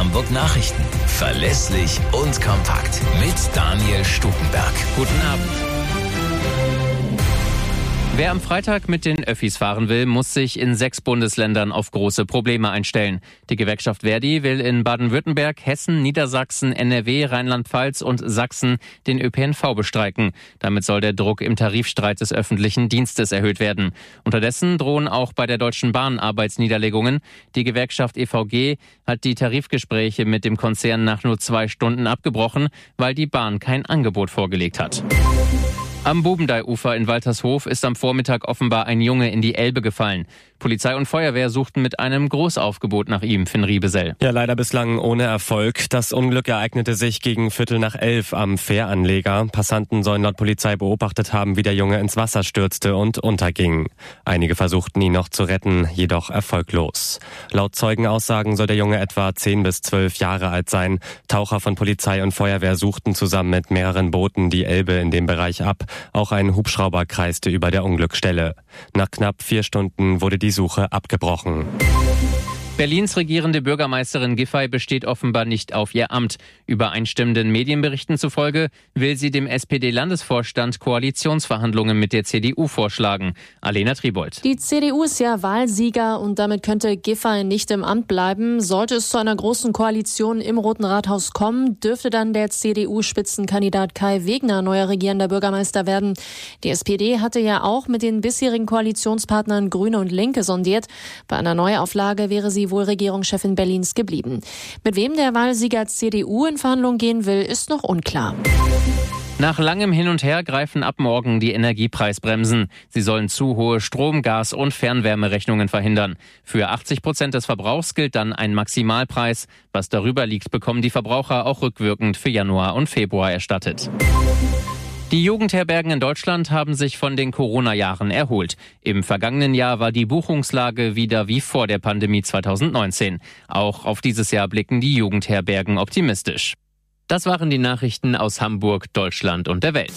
Hamburg Nachrichten. Verlässlich und kompakt. Mit Daniel Stukenberg. Guten Abend. Wer am Freitag mit den Öffis fahren will, muss sich in 6 Bundesländern auf große Probleme einstellen. Die Gewerkschaft Verdi will in Baden-Württemberg, Hessen, Niedersachsen, NRW, Rheinland-Pfalz und Sachsen den ÖPNV bestreiken. Damit soll der Druck im Tarifstreit des öffentlichen Dienstes erhöht werden. Unterdessen drohen auch bei der Deutschen Bahn Arbeitsniederlegungen. Die Gewerkschaft EVG hat die Tarifgespräche mit dem Konzern nach nur 2 Stunden abgebrochen, weil die Bahn kein Angebot vorgelegt hat. Am Bubendeiufer in Waltershof ist am Vormittag offenbar ein Junge in die Elbe gefallen. Polizei und Feuerwehr suchten mit einem Großaufgebot nach ihm, Finn Riebesell. Ja, leider bislang ohne Erfolg. Das Unglück ereignete sich gegen 11:15 am Fähranleger. Passanten sollen laut Polizei beobachtet haben, wie der Junge ins Wasser stürzte und unterging. Einige versuchten ihn noch zu retten, jedoch erfolglos. Laut Zeugenaussagen soll der Junge etwa 10 bis 12 Jahre alt sein. Taucher von Polizei und Feuerwehr suchten zusammen mit mehreren Booten die Elbe in dem Bereich ab. Auch ein Hubschrauber kreiste über der Unglücksstelle. Nach knapp 4 Stunden wurde die Suche abgebrochen. Berlins regierende Bürgermeisterin Giffey besteht offenbar nicht auf ihr Amt. Übereinstimmenden Medienberichten zufolge will sie dem SPD-Landesvorstand Koalitionsverhandlungen mit der CDU vorschlagen. Alena Tribold. Die CDU ist ja Wahlsieger und damit könnte Giffey nicht im Amt bleiben. Sollte es zu einer großen Koalition im Roten Rathaus kommen, dürfte dann der CDU-Spitzenkandidat Kai Wegner neuer regierender Bürgermeister werden. Die SPD hatte ja auch mit den bisherigen Koalitionspartnern Grüne und Linke sondiert. Bei einer Neuauflage wäre sie wohl Regierungschefin Berlins geblieben. Mit wem der Wahlsieger CDU in Verhandlungen gehen will, ist noch unklar. Nach langem Hin und Her greifen ab morgen die Energiepreisbremsen. Sie sollen zu hohe Strom-, Gas- und Fernwärmerechnungen verhindern. Für 80% des Verbrauchs gilt dann ein Maximalpreis. Was darüber liegt, bekommen die Verbraucher auch rückwirkend für Januar und Februar erstattet. Die Jugendherbergen in Deutschland haben sich von den Corona-Jahren erholt. Im vergangenen Jahr war die Buchungslage wieder wie vor der Pandemie 2019. Auch auf dieses Jahr blicken die Jugendherbergen optimistisch. Das waren die Nachrichten aus Hamburg, Deutschland und der Welt.